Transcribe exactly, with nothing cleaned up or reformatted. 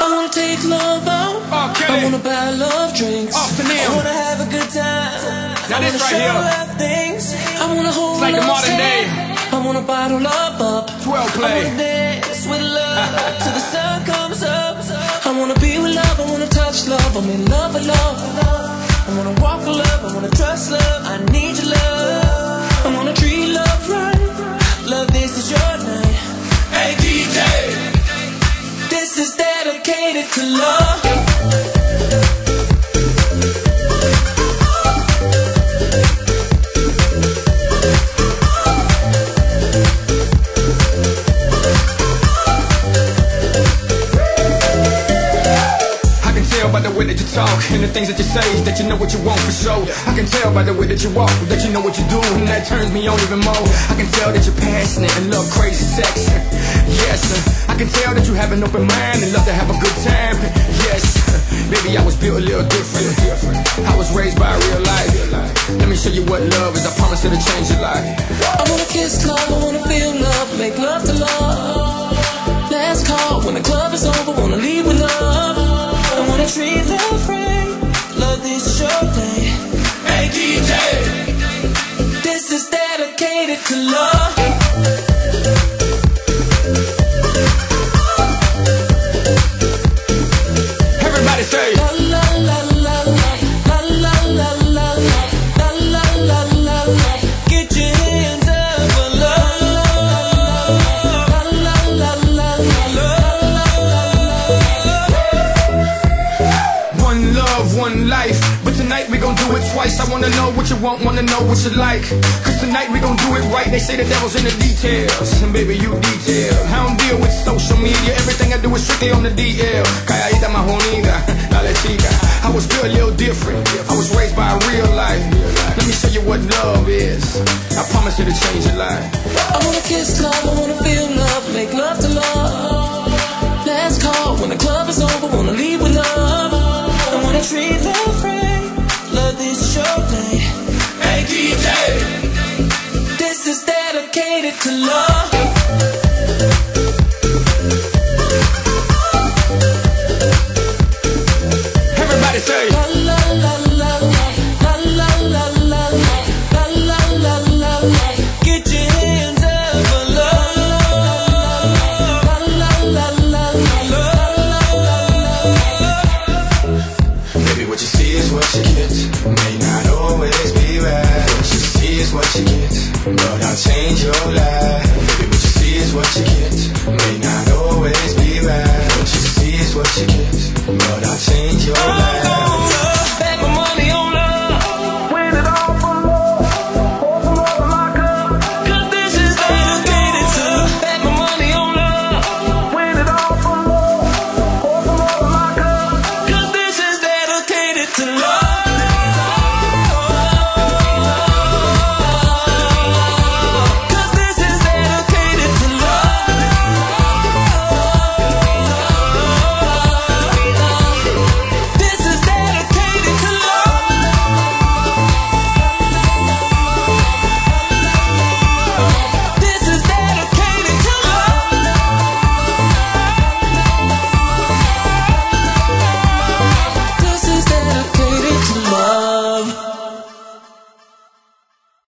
I wanna take love out. Okay. I wanna buy love drinks. Off the nail. I wanna have a good time. Now I this wanna right show here. love things. I wanna hold It's like the love's modern day. hand. I wanna bottle love up. twelve I play. wanna dance with love till the sun comes up. I wanna be with love. I wanna touch love. I'm in love with love. I wanna walk with love. I wanna trust love. I need your love. I wanna treat love right. Love, this is your night. Hey D J, This is dedicated to love. by the way that you talk and the things that you say that you know what you want for sure. I can tell by the way that you walk that you know what you do, and that turns me on even more. I can tell that you're passionate and love crazy sex. Yes, I can tell that you have an open mind and love to have a good time. Yes, baby, I was built a little different. I was raised by real life. Let me show you what love is. I promise it'll change your life. I wanna kiss love, I wanna feel love, make love to love. Last call when the club is over, wanna leave with love. I wanna treat love right. Love, this is your day. Hey D J, this is dedicated to love. Everybody say la la la la la la la la la la la la la. Get your hands up for love. La la la la la la la. one love, one life. But tonight we gon' do it twice. I wanna know what you want, wanna know what you like. Cause tonight we gon' do it right. They say the devil's in the details, and baby you detail. I don't deal with social media. Everything I do is strictly on the D L. Calladita más bonita, dale chica. I was built a little different. I was raised by real life. Let me show you what love is. I promise it'll change your life. I wanna kiss love, I wanna feel love, make love to love. Last call when the club is over, wanna leave with love. I wanna treat love right. Love, this is your day. Hey D J, this is dedicated to love. everybody say la la la la la la la la la la la la la. Get your hands up for love. La la la la la la la. baby, what you see is what you get. May not always be right. What you see is what you get, but I'll change your life. Baby, what you see is what you get. May not always be right. What you see is what you get, but I'll change your life.